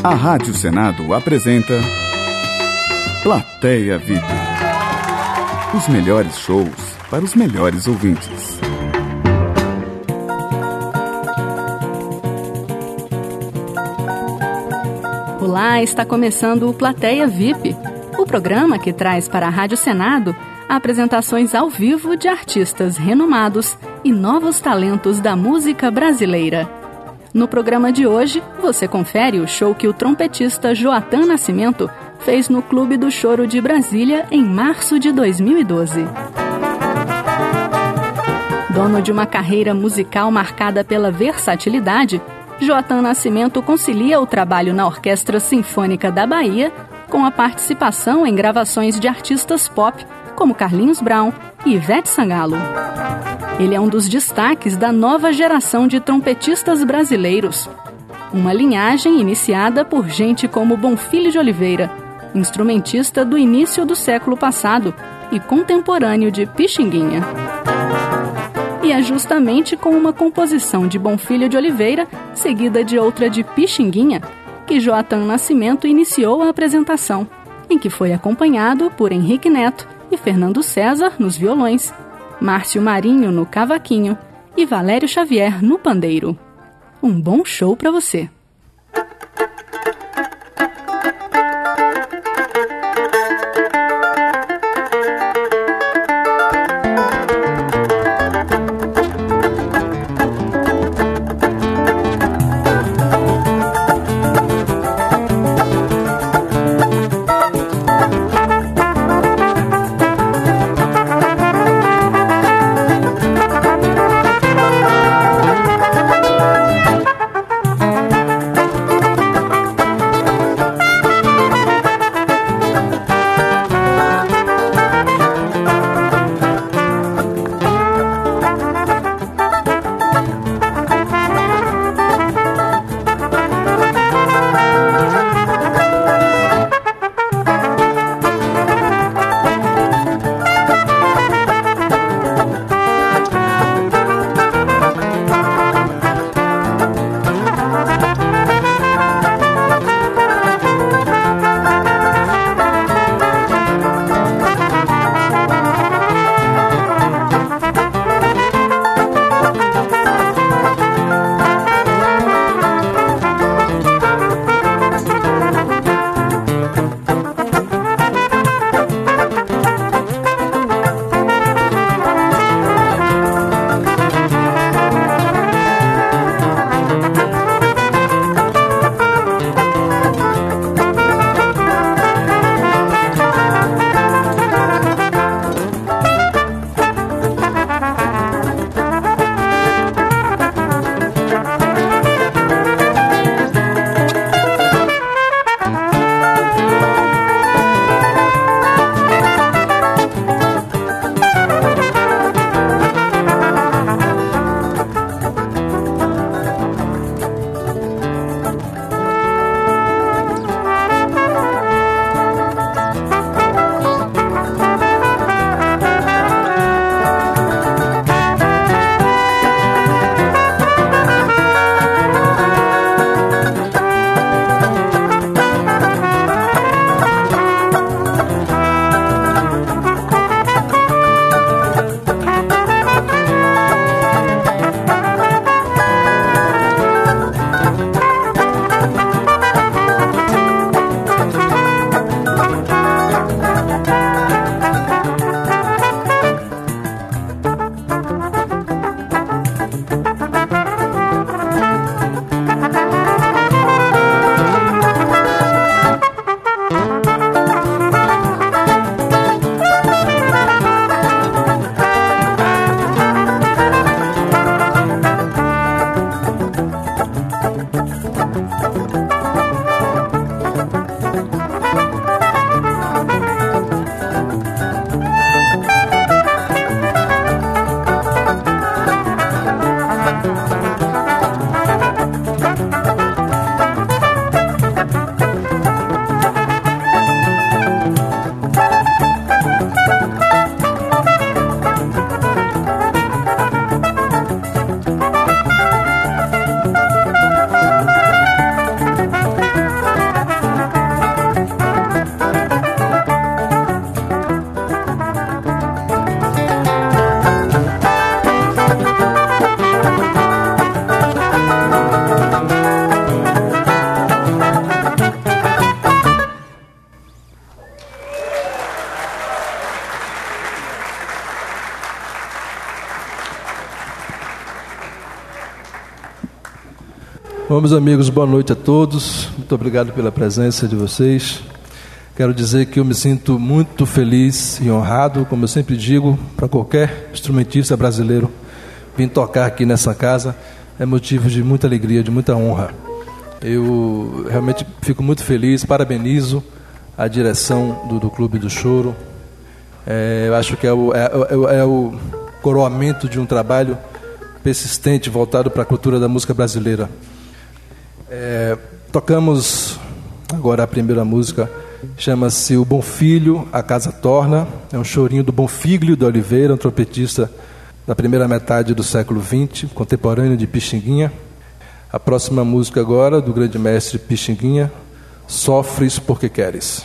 A Rádio Senado apresenta Plateia VIP. Os melhores shows para os melhores ouvintes. Olá, está começando o Plateia VIP, o programa que traz para a Rádio Senado apresentações ao vivo de artistas renomados e novos talentos da música brasileira. No programa de hoje, você confere o show que o trompetista Joatan Nascimento fez no Clube do Choro de Brasília em março de 2012. Dono de uma carreira musical marcada pela versatilidade, Joatan Nascimento concilia o trabalho na Orquestra Sinfônica da Bahia com a participação em gravações de artistas pop como Carlinhos Brown e Ivete Sangalo. Ele é um dos destaques da nova geração de trompetistas brasileiros, uma linhagem iniciada por gente como Bonfilho de Oliveira, instrumentista do início do século passado e contemporâneo de Pixinguinha. E é justamente com uma composição de Bonfilho de Oliveira, seguida de outra de Pixinguinha, que Joatan Nascimento iniciou a apresentação, em que foi acompanhado por Henrique Neto e Fernando César nos violões, Márcio Marinho no cavaquinho e Valério Xavier no pandeiro. Um bom show para você! Bom, meus amigos, boa noite a todos. Muito obrigado pela presença de vocês. Quero dizer que eu me sinto muito feliz e honrado, como eu sempre digo, para qualquer instrumentista brasileiro vir tocar aqui nessa casa é motivo de muita alegria, de muita honra. Eu realmente fico muito feliz, parabenizo a direção do Clube do Choro. Eu acho que é o coroamento de um trabalho persistente voltado para a cultura da música brasileira. Tocamos agora a primeira música, chama-se O Bom Filho, a Casa Torna. É um chorinho do Bonfíglio de Oliveira, um trompetista da primeira metade do século XX, contemporâneo de Pixinguinha. A próxima música agora, do grande mestre Pixinguinha, Sofres Porque Queres.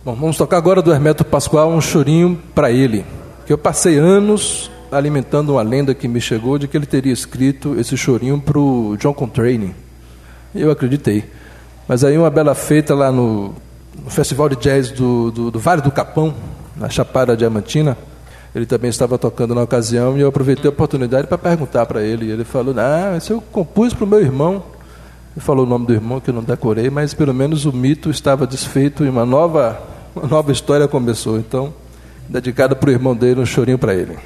Bom, vamos tocar agora do Hermeto Pascoal, Um Chorinho para Ele, que eu passei anos alimentando uma lenda que me chegou de que ele teria escrito esse chorinho para o John Coltrane. Eu acreditei. Mas aí uma bela feita lá no Festival de Jazz do Vale do Capão, na Chapada Diamantina, ele também estava tocando na ocasião e eu aproveitei a oportunidade para perguntar para ele. E ele falou, isso eu compus para o meu irmão. Ele falou o nome do irmão que eu não decorei, mas pelo menos o mito estava desfeito e uma nova história começou. Então, dedicada para o irmão dele, um chorinho para ele.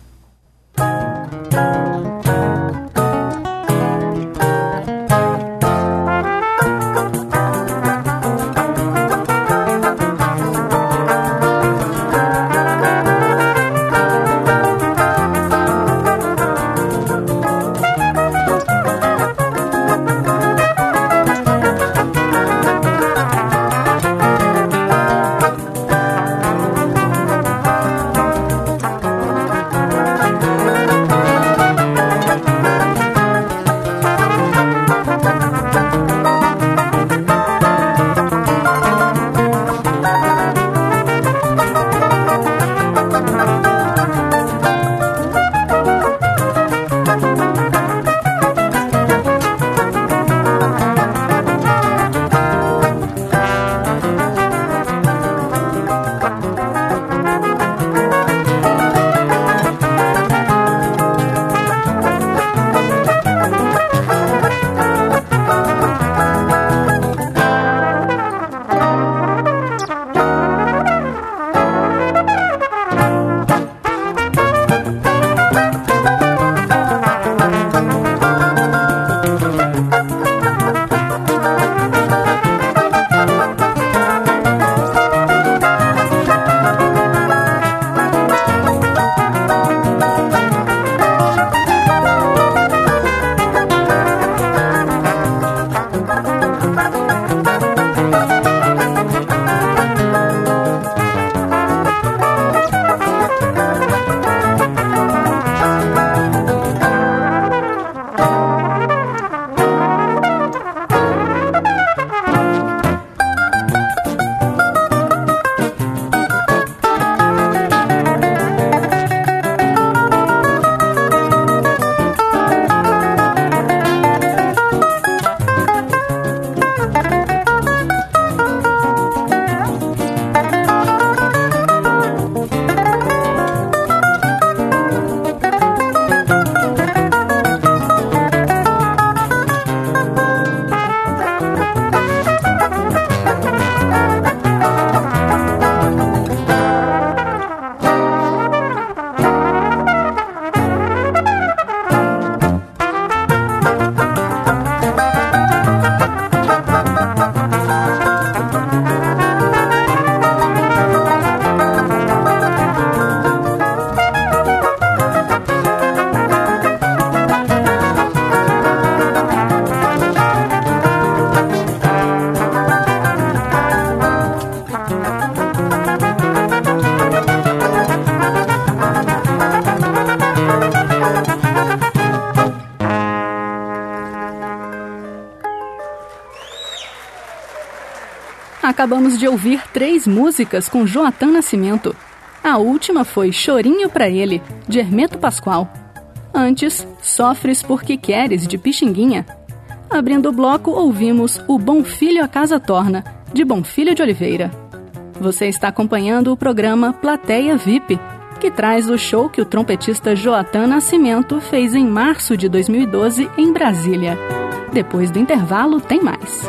Acabamos de ouvir 3 músicas com Joatan Nascimento. A última foi Chorinho pra Ele, de Hermeto Pascoal. Antes, Sofres Porque Queres, de Pixinguinha. Abrindo o bloco, ouvimos O Bom Filho a Casa Torna, de Bonfilho de Oliveira. Você está acompanhando o programa Plateia VIP, que traz o show que o trompetista Joatan Nascimento fez em março de 2012 em Brasília. Depois do intervalo, tem mais.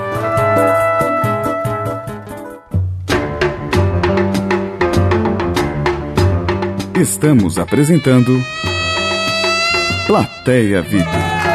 Estamos apresentando Plateia VIP.